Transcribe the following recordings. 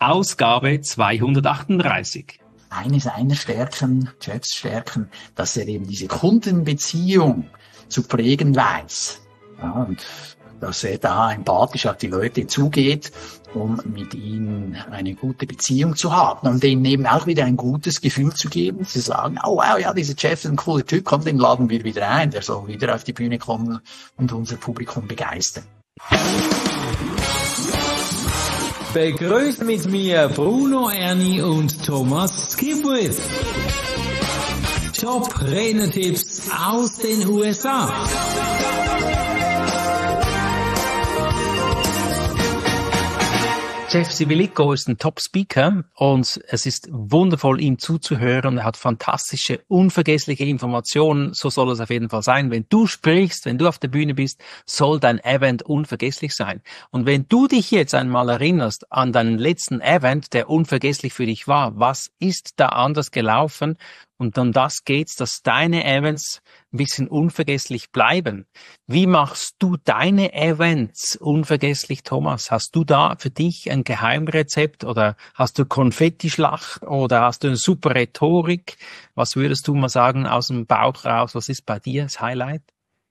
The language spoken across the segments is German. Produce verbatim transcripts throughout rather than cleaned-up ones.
Ausgabe zweihundertachtunddreißig. Eine seiner Stärken, Jeffs Stärken, dass er eben diese Kundenbeziehung zu pflegen weiß. Ja, und dass er da empathisch auf die Leute zugeht, um mit ihnen eine gute Beziehung zu haben und denen eben auch wieder ein gutes Gefühl zu geben. Sie sagen, oh wow, ja, dieser Jeff ist ein cooler Typ, komm, den laden wir wieder ein, der soll wieder auf die Bühne kommen und unser Publikum begeistern. Begrüßt mit mir Bruno Erni und Thomas Skipwith. Top-Renner-Tipps aus den U S A. Jeff Civilicco ist ein Top-Speaker und es ist wundervoll, ihm zuzuhören. Er hat fantastische, unvergessliche Informationen. So soll es auf jeden Fall sein. Wenn du sprichst, wenn du auf der Bühne bist, soll dein Event unvergesslich sein. Und wenn du dich jetzt einmal erinnerst an deinen letzten Event, der unvergesslich für dich war, was ist da anders gelaufen? Und um das geht's, dass deine Events ein bisschen unvergesslich bleiben. Wie machst du deine Events unvergesslich, Thomas? Hast du da für dich ein Geheimrezept oder hast du Konfettischlacht oder hast du eine super Rhetorik? Was würdest du mal sagen aus dem Bauch raus? Was ist bei dir das Highlight?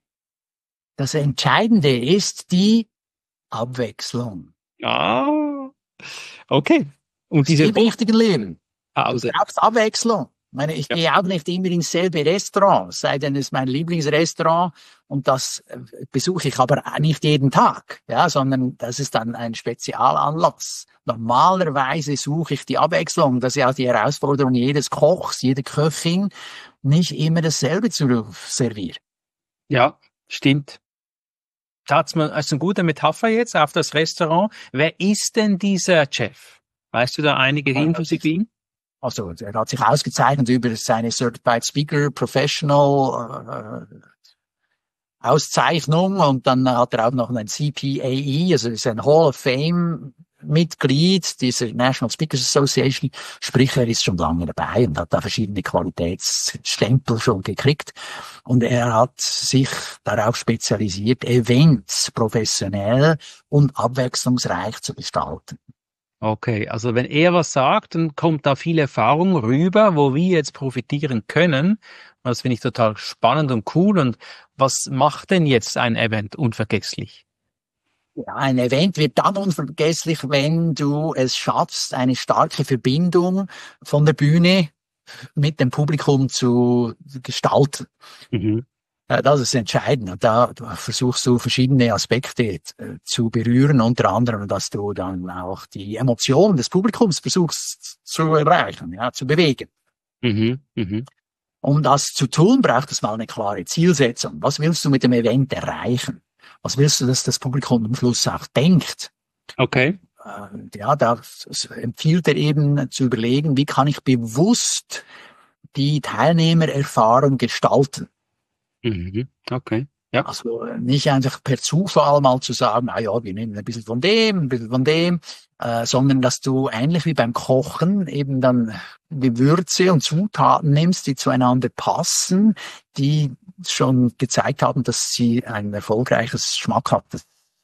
Das Entscheidende ist die Abwechslung. Ah, okay. Und diese im richtigen Leben. Pause. Du brauchst Abwechslung. Ich meine, ich ja. gehe auch nicht immer ins selbe Restaurant, sei denn es ist mein Lieblingsrestaurant und das besuche ich aber nicht jeden Tag, ja, sondern das ist dann ein Spezialanlass. Normalerweise suche ich die Abwechslung, das ist ja die Herausforderung jedes Kochs, jeder Köchin, nicht immer dasselbe zu servieren. Ja, stimmt. Das ist eine gute Metapher jetzt auf das Restaurant. Wer ist denn dieser Chef? Weißt du da einige Infos über ihn? Also, er hat sich ausgezeichnet über seine Certified Speaker Professional äh, Auszeichnung und dann hat er auch noch einen C P A E, also ist ein Hall of Fame Mitglied dieser National Speakers Association, sprich, er ist schon lange dabei und hat da verschiedene Qualitätsstempel schon gekriegt und er hat sich darauf spezialisiert, Events professionell und abwechslungsreich zu gestalten. Okay, also wenn er was sagt, dann kommt da viel Erfahrung rüber, wo wir jetzt profitieren können. Das finde ich total spannend und cool. Und was macht denn jetzt ein Event unvergesslich? Ja, ein Event wird dann unvergesslich, wenn du es schaffst, eine starke Verbindung von der Bühne mit dem Publikum zu gestalten. Mhm. Das ist entscheidend. Und da versuchst du verschiedene Aspekte äh, zu berühren, unter anderem, dass du dann auch die Emotionen des Publikums versuchst zu erreichen, ja, zu bewegen. Mhm, mh. Um das zu tun, braucht es mal eine klare Zielsetzung. Was willst du mit dem Event erreichen? Was willst du, dass das Publikum am Schluss auch denkt? Okay. Äh, ja, da empfiehlt er eben zu überlegen, wie kann ich bewusst die Teilnehmererfahrung gestalten? Mhm. Okay. Ja. Also nicht einfach per Zufall mal zu sagen, na ja, wir nehmen ein bisschen von dem, ein bisschen von dem, äh, sondern dass du ähnlich wie beim Kochen eben dann Gewürze und Zutaten nimmst, die zueinander passen, die schon gezeigt haben, dass sie ein erfolgreiches, schmackhaftes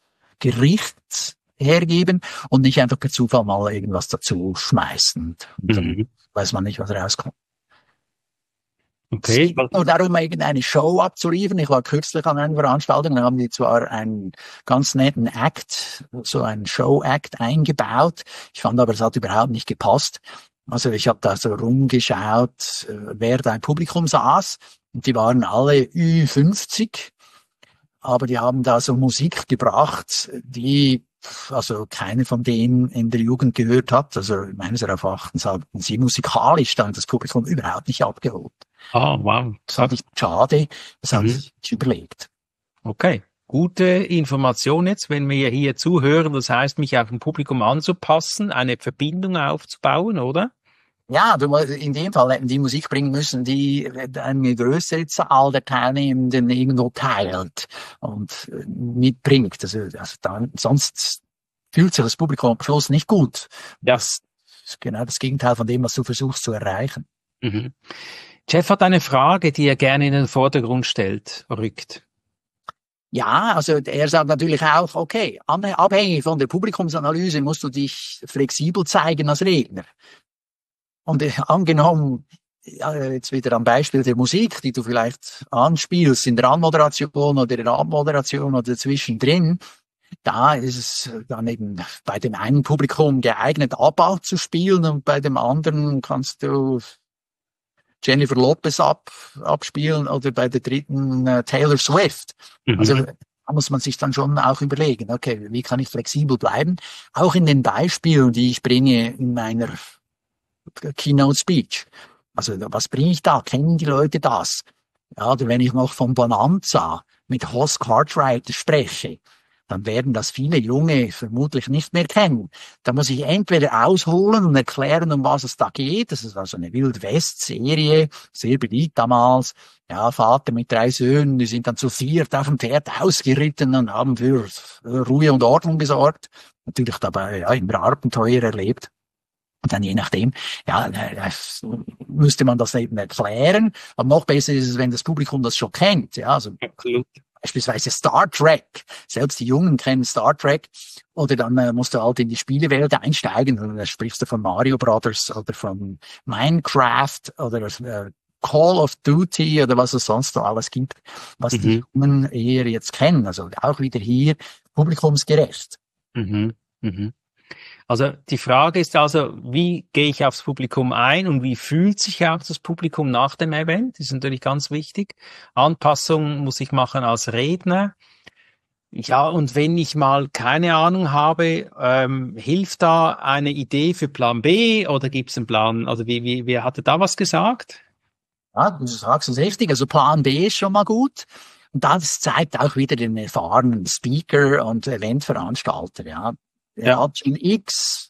Gericht hergeben und nicht einfach per Zufall mal irgendwas dazu schmeißen. Und dann mhm. weiß man nicht, was rauskommt. Okay. Es geht nur darum, irgendeine Show abzuliefern. Ich war kürzlich an einer Veranstaltung, da haben die zwar einen ganz netten Act, so einen Show-Act eingebaut. Ich fand aber, es hat überhaupt nicht gepasst. Also ich habe da so rumgeschaut, wer da im Publikum saß. Und die waren alle Ü fünfzig. Aber die haben da so Musik gebracht, die also keine von denen in der Jugend gehört hat. Also meines Erachtens haben sie musikalisch dann das Publikum überhaupt nicht abgeholt. Ah, wow. Das fand ich schade. Das mhm. habe ich überlegt. Okay. Gute Information jetzt, wenn wir hier zuhören. Das heißt, mich auf ein Publikum anzupassen, eine Verbindung aufzubauen, oder? Ja, du, in dem Fall hätten die Musik bringen müssen, die eine größere Zahl der Teilnehmenden irgendwo teilt und mitbringt. Also, also dann, sonst fühlt sich das Publikum am Schluss nicht gut. Ja. Das ist genau das Gegenteil von dem, was du versuchst zu erreichen. Mhm. Jeff hat eine Frage, die er gerne in den Vordergrund stellt, rückt. Ja, also er sagt natürlich auch, okay, abhängig von der Publikumsanalyse musst du dich flexibel zeigen als Redner. Und äh, angenommen, ja, jetzt wieder am Beispiel der Musik, die du vielleicht anspielst in der Anmoderation oder in der Abmoderation oder zwischendrin, da ist es dann eben bei dem einen Publikum geeignet, Abbau zu spielen und bei dem anderen kannst du Jennifer Lopez ab, abspielen oder bei der dritten äh, Taylor Swift. Mhm. Also da muss man sich dann schon auch überlegen, okay, wie kann ich flexibel bleiben? Auch in den Beispielen, die ich bringe in meiner Keynote Speech. Also was bringe ich da? Kennen die Leute das? Ja, oder wenn ich noch von Bonanza mit Hoss Cartwright spreche, dann werden das viele Junge vermutlich nicht mehr kennen. Da muss ich entweder ausholen und erklären, um was es da geht. Das ist also eine Wild-West-Serie, sehr beliebt damals. Ja, Vater mit drei Söhnen, die sind dann zu viert auf dem Pferd ausgeritten und haben für Ruhe und Ordnung gesorgt. Natürlich dabei, ja, immer Abenteuer erlebt. Und dann je nachdem, ja, müsste man das eben erklären. Aber noch besser ist es, wenn das Publikum das schon kennt. Ja, also absolut. Beispielsweise Star Trek. Selbst die Jungen kennen Star Trek. Oder dann äh, musst du halt in die Spielewelt einsteigen. Und dann sprichst du von Mario Brothers oder von Minecraft oder äh, Call of Duty oder was es sonst noch alles gibt, was mhm. die Jungen eher jetzt kennen. Also auch wieder hier publikumsgerecht. Mhm. Mhm. Also die Frage ist also, wie gehe ich aufs Publikum ein und wie fühlt sich auch das Publikum nach dem Event? Das ist natürlich ganz wichtig. Anpassungen muss ich machen als Redner. Ja, und wenn ich mal keine Ahnung habe, ähm, hilft da eine Idee für Plan B oder gibt es einen Plan? Also wie, wie, wer hatte da was gesagt? Ja, du sagst es richtig. Also Plan B ist schon mal gut. Und das zeigt auch wieder den erfahrenen Speaker und Eventveranstalter, ja. Er ja. hat schon x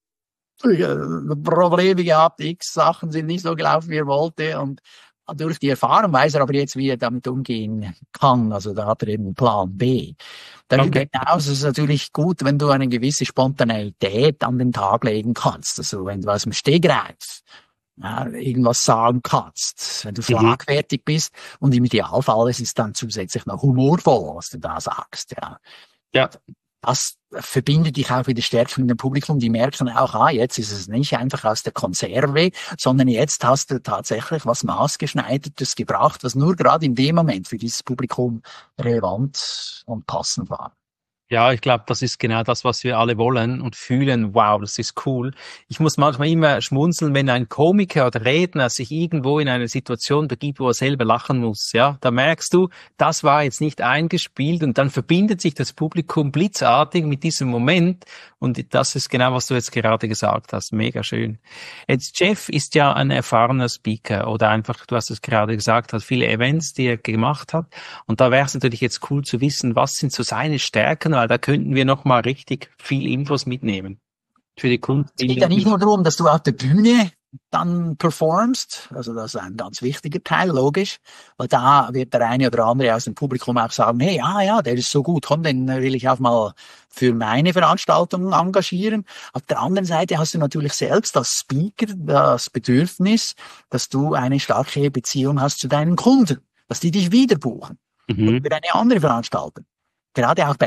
Probleme gehabt, x Sachen sind nicht so gelaufen, wie er wollte. Und durch die Erfahrung weiß er aber jetzt, wie er damit umgehen kann. Also da hat er eben einen Plan B. Darüber okay. hinaus ist es natürlich gut, wenn du eine gewisse Spontaneität an den Tag legen kannst. Also wenn du aus dem Stegreif ja, irgendwas sagen kannst, wenn du schlagfertig mhm. bist. Und im Idealfall ist es dann zusätzlich noch humorvoll, was du da sagst. Ja. Ja. Das verbindet dich auch wieder stärker mit dem Publikum. Die merken auch, ah, jetzt ist es nicht einfach aus der Konserve, sondern jetzt hast du tatsächlich was Maßgeschneidertes gebracht, was nur gerade in dem Moment für dieses Publikum relevant und passend war. Ja, ich glaube, das ist genau das, was wir alle wollen und fühlen. Wow, das ist cool. Ich muss manchmal immer schmunzeln, wenn ein Komiker oder Redner sich irgendwo in eine Situation begibt, wo er selber lachen muss. Ja, da merkst du, das war jetzt nicht eingespielt und dann verbindet sich das Publikum blitzartig mit diesem Moment. Und das ist genau, was du jetzt gerade gesagt hast. Mega schön. Jetzt Jeff ist ja ein erfahrener Speaker oder einfach, du hast es gerade gesagt, hat viele Events, die er gemacht hat. Und da wäre es natürlich jetzt cool zu wissen, was sind so seine Stärken, weil da könnten wir noch mal richtig viel Infos mitnehmen für die Kunden. Es geht ja nicht nur darum, dass du auf der Bühne dann performst, also das ist ein ganz wichtiger Teil, logisch, weil da wird der eine oder andere aus dem Publikum auch sagen, hey, ah ja, der ist so gut, komm, den will ich auch mal für meine Veranstaltung engagieren. Auf der anderen Seite hast du natürlich selbst als Speaker das Bedürfnis, dass du eine starke Beziehung hast zu deinen Kunden, dass die dich wieder buchen mhm. für eine andere Veranstaltung. Gerade auch bei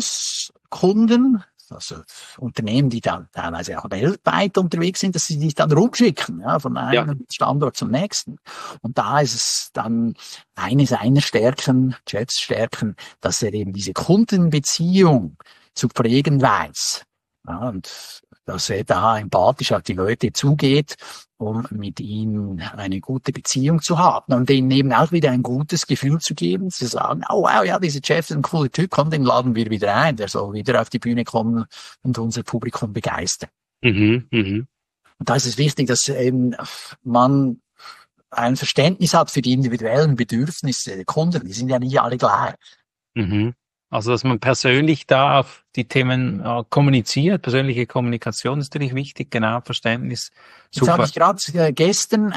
Großkunden, also Unternehmen, die dann teilweise auch weltweit unterwegs sind, dass sie dich dann rumschicken, ja, von einem ja. Standort zum nächsten. Und da ist es dann eine seiner Stärken, Jeffs Stärken, dass er eben diese Kundenbeziehung zu pflegen weiß. Ja, und dass er da empathisch auf die Leute zugeht, um mit ihnen eine gute Beziehung zu haben und denen eben auch wieder ein gutes Gefühl zu geben, zu sagen, oh wow, ja, dieser Chef ist ein cooler Typ, komm, den laden wir wieder ein, der soll wieder auf die Bühne kommen und unser Publikum begeistern. Mhm, mh. Und da ist es wichtig, dass eben man ein Verständnis hat für die individuellen Bedürfnisse der Kunden, die sind ja nicht alle gleich. Mhm. Also, dass man persönlich da auf die Themen äh, kommuniziert, persönliche Kommunikation ist natürlich wichtig, genau, Verständnis. Super. Jetzt habe ich gerade äh, gestern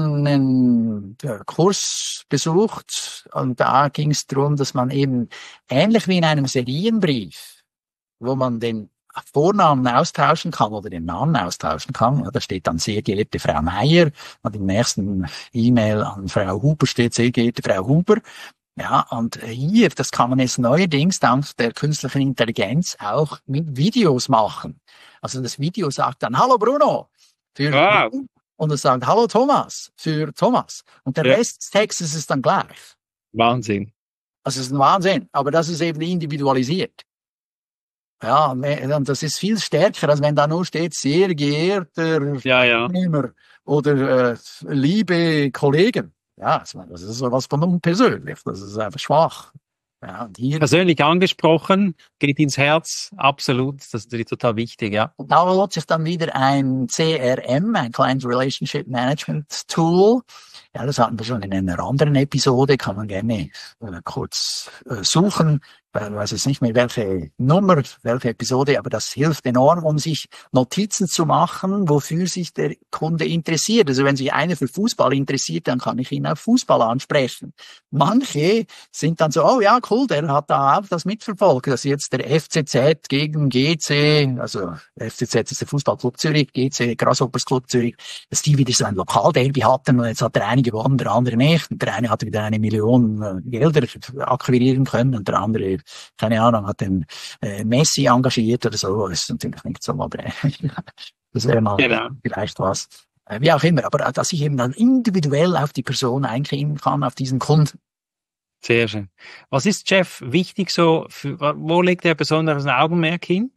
einen äh, Kurs besucht und da ging es darum, dass man eben ähnlich wie in einem Serienbrief, wo man den Vornamen austauschen kann oder den Namen austauschen kann, ja, da steht dann sehr geehrte Frau Meier und im nächsten E-Mail an Frau Huber steht sehr geehrte Frau Huber. Ja, und hier, das kann man jetzt neuerdings dank der künstlichen Intelligenz auch mit Videos machen. Also das Video sagt dann, hallo Bruno, für Wow. und es sagt, hallo Thomas, für Thomas. Und der Ja. Rest des Textes ist dann gleich. Wahnsinn. Also es ist ein Wahnsinn, aber das ist eben individualisiert. Ja, und das ist viel stärker, als wenn da nur steht, sehr geehrter Ja, ja. Teilnehmer oder äh, liebe Kollegen. Ja, das ist sowas von unpersönlich, das ist einfach schwach. Ja, und hier, Persönlich angesprochen, geht ins Herz, absolut, das ist natürlich total wichtig, ja. und da lohnt sich dann wieder ein C R M, ein Client Relationship Management Tool. Ja, das hatten wir schon in einer anderen Episode, kann man gerne äh, kurz äh, suchen. Ich weiß jetzt nicht mehr, welche Nummer, welche Episode, aber das hilft enorm, um sich Notizen zu machen, wofür sich der Kunde interessiert. Also wenn sich einer für Fußball interessiert, dann kann ich ihn auf Fußball ansprechen. Manche sind dann so, oh ja, cool, der hat da auch das mitverfolgt, dass jetzt der F C Z gegen G C, also der F C Z ist der Fußballclub Zürich, G C Grasshoppers Club Zürich, dass die wieder so ein Lokalderby hatten und jetzt hat der eine gewonnen, der andere nicht. Und der eine hat wieder eine Million äh, Gelder akquirieren können und der andere, keine Ahnung, hat den äh, Messi engagiert oder so. Das ist natürlich nicht so, aber äh, das wäre mal Genau. vielleicht was. Äh, wie auch immer, aber äh, dass ich eben dann individuell auf die Person eingehen kann, auf diesen Kunden. Sehr schön. Was ist, Jeff, wichtig so, für, wo legt er besonderes Augenmerk hin?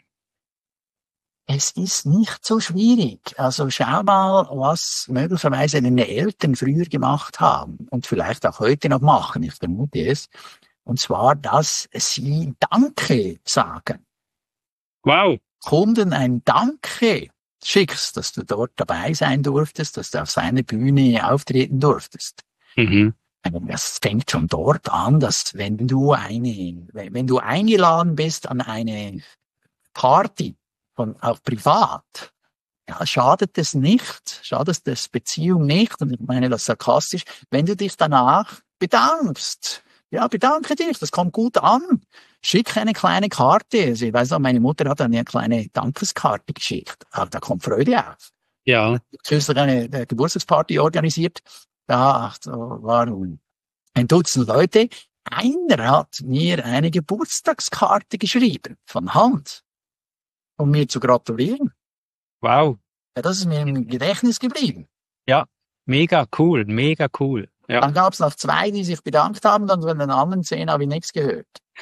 Es ist nicht so schwierig. Also schau mal, was möglicherweise deine Eltern früher gemacht haben und vielleicht auch heute noch machen, ich vermute es. Und zwar, dass sie Danke sagen. Wow. Kunden ein Danke schickst, dass du dort dabei sein durftest, dass du auf seiner Bühne auftreten durftest. Mhm. Das fängt schon dort an, dass wenn du eine, wenn du eingeladen bist an eine Party, von, auch privat, ja, schadet es nicht, schadet es Beziehung nicht, und ich meine das sarkastisch, wenn du dich danach bedankst. Ja, bedanke dich, das kommt gut an. Schick eine kleine Karte. Also ich weiß auch, meine Mutter hat eine kleine Dankeskarte geschickt. Aber da kommt Freude auf. Ja. Kürzlich eine, eine Geburtstagsparty organisiert. Da waren ein Dutzend Leute. Einer hat mir eine Geburtstagskarte geschrieben, von Hand, um mir zu gratulieren. Wow. Ja, das ist mir im Gedächtnis geblieben. Ja, mega cool, mega cool. Ja. Dann gab es noch zwei, die sich bedankt haben, und von den anderen zehn habe ich nichts gehört.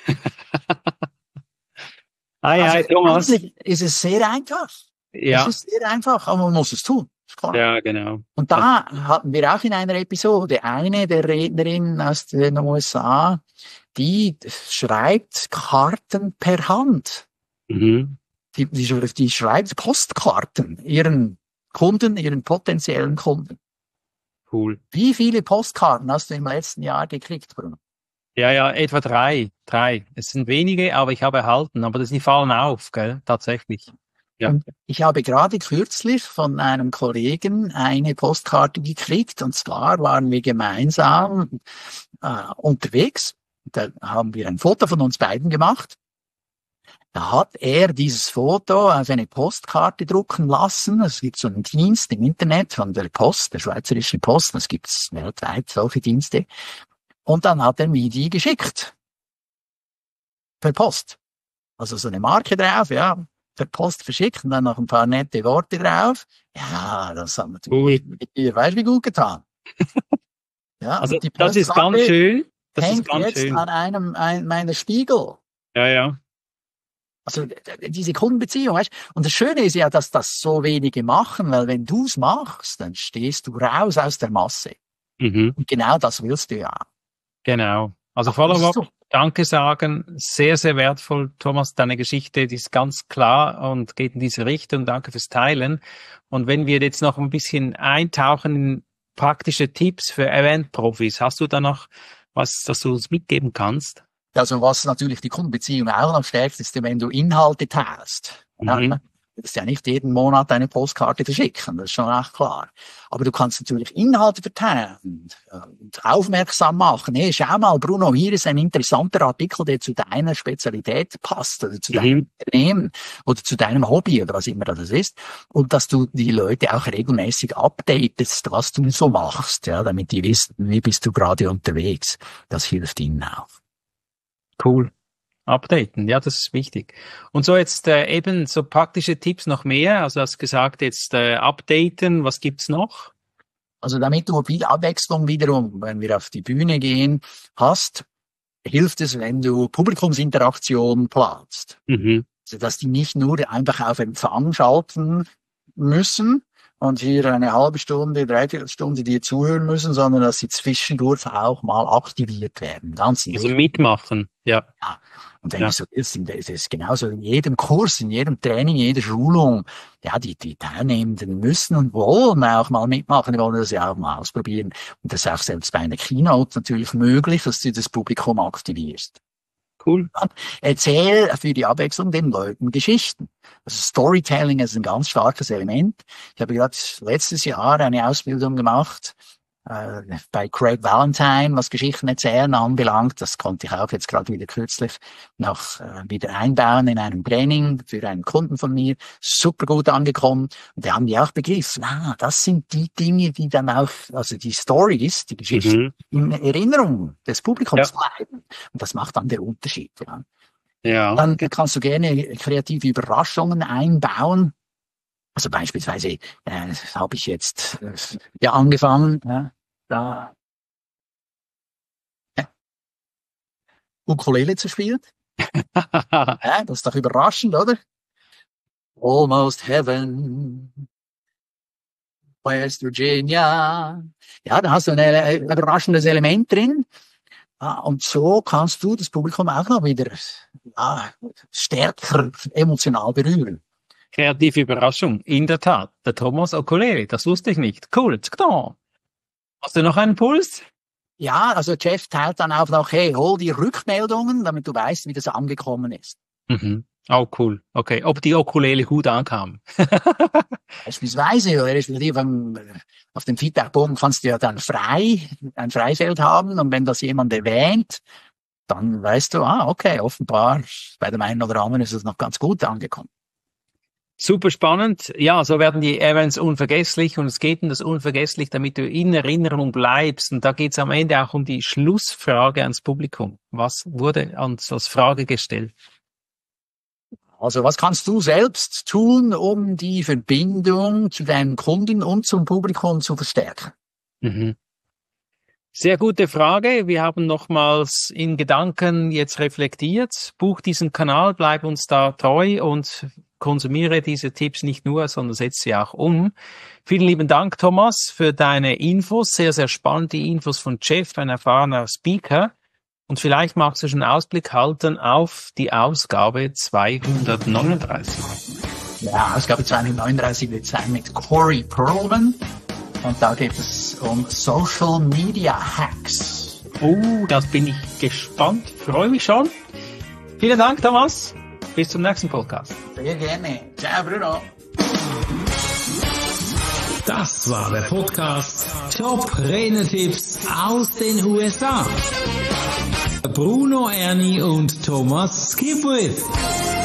Hi, Also hi, Thomas. eigentlich ist es sehr einfach. Ja. Es ist sehr einfach, aber man muss es tun. Ist klar. Ja, genau. Und da hatten wir auch in einer Episode eine der Rednerinnen aus den U S A, die schreibt Karten per Hand. Mhm. Die, die, die schreibt Postkarten ihren Kunden, ihren potenziellen Kunden. Cool. Wie viele Postkarten hast du im letzten Jahr gekriegt, Bruno? Ja, ja, etwa drei. Drei. Es sind wenige, aber ich habe erhalten. Aber das, die fallen auf, gell? Tatsächlich. Ja. Und ich habe gerade kürzlich von einem Kollegen eine Postkarte gekriegt, und zwar waren wir gemeinsam äh, unterwegs. Da haben wir ein Foto von uns beiden gemacht. Da hat er dieses Foto auf eine Postkarte drucken lassen. Es gibt so einen Dienst im Internet von der Post, der Schweizerischen Post. Es gibt weltweit solche Dienste. Und dann hat er mir die geschickt. Per Post. Also so eine Marke drauf, ja. Per Post verschickt und dann noch ein paar nette Worte drauf. Ja, das hat natürlich, ihr weißt, wie gut getan. Ja, Also, die das ist ganz Postkarte schön. Das hängt ist ganz jetzt schön. an einem ein, meiner Spiegel. Ja, ja. Also diese Kundenbeziehung, weißt? Und das Schöne ist ja, dass das so wenige machen, weil wenn du's machst, dann stehst du raus aus der Masse. Mhm. Und genau das willst du ja. Genau. Also Das ist Follow-up, so. Danke sagen, sehr, sehr wertvoll. Thomas, deine Geschichte, die ist ganz klar und geht in diese Richtung. Danke fürs Teilen. Und wenn wir jetzt noch ein bisschen eintauchen in praktische Tipps für Event-Profis, hast du da noch was, das du uns mitgeben kannst? Also was natürlich die Kundenbeziehung auch noch stärkt, ist, wenn du Inhalte teilst. Mhm. Ja, wirst ja nicht jeden Monat eine Postkarte verschicken, das ist schon echt klar. Aber du kannst natürlich Inhalte verteilen und, und aufmerksam machen. Hey, schau mal, Bruno, hier ist ein interessanter Artikel, der zu deiner Spezialität passt oder zu deinem Mhm. Unternehmen oder zu deinem Hobby oder was immer das ist. Und dass du die Leute auch regelmäßig updatest, was du so machst, ja, damit die wissen, wie bist du gerade unterwegs. Das hilft ihnen auch. Cool. Updaten, ja, das ist wichtig. Und so jetzt äh, eben so praktische Tipps noch mehr. Also du hast gesagt, jetzt äh, updaten, was gibt's noch? Also damit du viel Abwechslung wiederum, wenn wir auf die Bühne gehen, hast, hilft es, wenn du Publikumsinteraktion planst. Mhm. Also dass die nicht nur einfach auf Empfang schalten müssen und hier eine halbe Stunde, dreiviertel Stunde dir zuhören müssen, sondern dass sie zwischendurch auch mal aktiviert werden. Ganz Also wichtig. mitmachen, ja. Ja. Und wenn Ja. du so willst, das ist genauso in jedem Kurs, in jedem Training, in jeder Schulung. Ja, die, die Teilnehmenden müssen und wollen auch mal mitmachen, die wollen das ja auch mal ausprobieren. Und das ist auch selbst bei einer Keynote natürlich möglich, dass du das Publikum aktivierst. Cool. Erzähl für die Abwechslung den Leuten Geschichten. Also Storytelling ist ein ganz starkes Element. Ich habe gerade letztes Jahr eine Ausbildung gemacht äh, bei Craig Valentine, was Geschichten erzählen anbelangt. Das konnte ich auch jetzt gerade wieder kürzlich noch äh, wieder einbauen in einem Training für einen Kunden von mir. Super gut angekommen. Und da haben die auch begriffen, ah, das sind die Dinge, die dann auch, also die Stories, die Geschichten, Mhm. in Erinnerung des Publikums Ja. bleiben. Und das macht dann den Unterschied. Ja. Ja. Dann kannst du gerne kreative Überraschungen einbauen. Also beispielsweise äh, habe ich jetzt äh, ja angefangen, ja, da ja, Ukulele zu spielen. Ja, das ist doch überraschend, oder? Almost Heaven, West Virginia. Ja, da hast du ein äh, überraschendes Element drin. Ah, und so kannst du das Publikum auch noch wieder ah, stärker emotional berühren. Kreative Überraschung, in der Tat. Der Thomas Okoleli, das wusste ich nicht. Cool. Hast du noch einen Puls? Ja, also Jeff teilt dann auch noch, hey, hol die Rückmeldungen, damit du weißt, wie das angekommen ist. Mhm. Oh, cool. Okay. Ob die Okolele gut ankam. Beispielsweise, oder respektive auf, auf dem Feedbackbogen kannst du ja dann frei, ein Freifeld haben, und wenn das jemand erwähnt, dann weißt du, ah, okay, offenbar bei dem einen oder anderen ist es noch ganz gut angekommen. Super spannend. Ja, so werden die Events unvergesslich, und es geht um das unvergesslich, damit du in Erinnerung bleibst. Und da geht es am Ende auch um die Schlussfrage ans Publikum. Was wurde uns als Frage gestellt? Also was kannst du selbst tun, um die Verbindung zu deinen Kunden und zum Publikum zu verstärken? Mhm. Sehr gute Frage. Wir haben nochmals in Gedanken jetzt reflektiert. Buch diesen Kanal, bleib uns da treu und konsumiere diese Tipps nicht nur, sondern setze sie auch um. Vielen lieben Dank, Thomas, für deine Infos. Sehr, sehr spannend, die Infos von Jeff, ein erfahrener Speaker. Und vielleicht magst du schon einen Ausblick halten auf die Ausgabe zweihundertneununddreißig. Ja, Ausgabe zweihundertneununddreißig wird sein mit Corey Perlman. Und da geht es um Social Media Hacks. Oh, das bin ich gespannt. Freue mich schon. Vielen Dank, Thomas. Bis zum nächsten Podcast. Sehr gerne. Ciao, Bruno. Das war der Podcast Top Renetipps aus den U S A. Bruno Erni und Thomas Skipwith.